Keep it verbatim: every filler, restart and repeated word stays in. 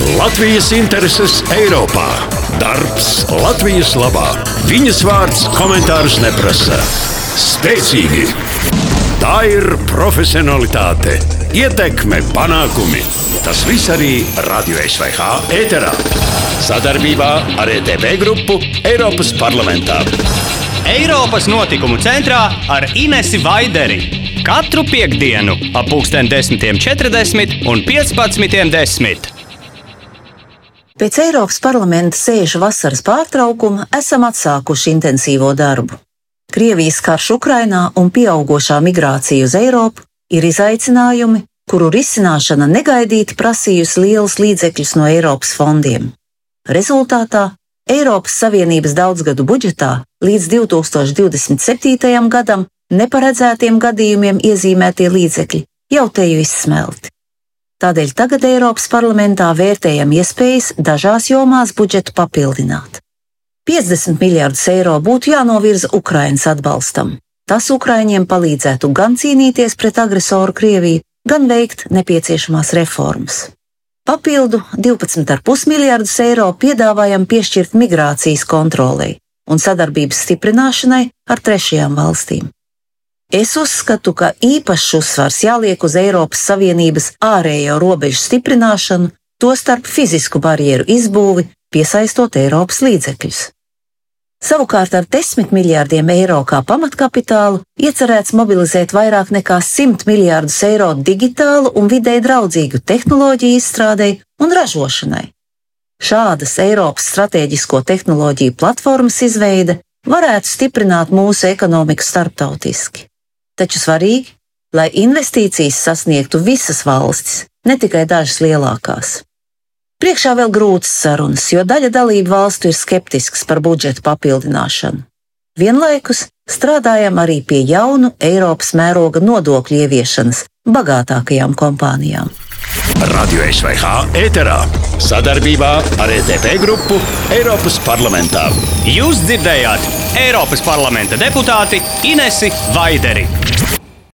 Latvijas intereses Eiropā. Darbs Latvijas labā. Viņas vārds komentārus neprasa. Spēcīgi. Tā ir profesionalitāte, ietekme, panākumi. Tas viss arī Radio S V H ēterā. Sadarbībā ar E T V grupu Eiropas parlamentā. Eiropas notikumu centrā ar Inesi Vaideri. Katru piektdienu ap pulksten desmitiem četrdesmit un piecpadsmitiem desmit. Pēc Eiropas parlamenta sēžu vasaras pārtraukuma esam atsākuši intensīvo darbu. Krievijas karš Ukrainā un pieaugošā migrācija uz Eiropu ir izaicinājumi, kuru risināšana negaidīti prasījusi lielus līdzekļus no Eiropas fondiem. Rezultātā Eiropas Savienības daudzgadu budžetā līdz divi tūkstoši divdesmit septītajam gadam neparedzētiem gadījumiem iezīmētie līdzekļi jau teju izsmelti. Tādēļ tagad Eiropas parlamentā vērtējam iespējas dažās jomās budžetu papildināt. piecdesmit miljardus eiro būtu jānovirza Ukrainas atbalstam. Tas Ukraiņiem palīdzētu gan cīnīties pret agresoru Krieviju, gan veikt nepieciešamās reformas. Papildu divpadsmit komats pieci miljardus eiro piedāvājam piešķirt migrācijas kontrolei un sadarbības stiprināšanai ar trešajām valstīm. Es uzskatu, ka īpašs uzsvars jāliek uz Eiropas Savienības ārējo robežu stiprināšanu, tostarp fizisku barjeru izbūvi, piesaistot Eiropas līdzekļus. Savukārt ar desmit miljārdiem eiro kā pamatkapitālu iecerēts mobilizēt vairāk nekā simt miljārdus eiro digitālu un videi draudzīgu tehnoloģiju izstrādei un ražošanai. Šādas Eiropas stratēģisko tehnoloģiju platformas izveide varētu stiprināt mūsu ekonomiku starptautiski. Taču svarīgi, lai investīcijas sasniegtu visas valstis, ne tikai dažas lielākās. Priekšā vēl grūtas sarunas, jo daļa dalību valstu ir skeptisks par budžeta papildināšanu. Vienlaikus strādājam arī pie jaunu Eiropas mēroga nodokļu ieviešanas bagātākajām kompānijām. Radio S V H ēterā sadarbībā ar E T V grupu Eiropas parlamentā. Jūs dzirdējāt Eiropas parlamenta deputāti Inesi Vaideri.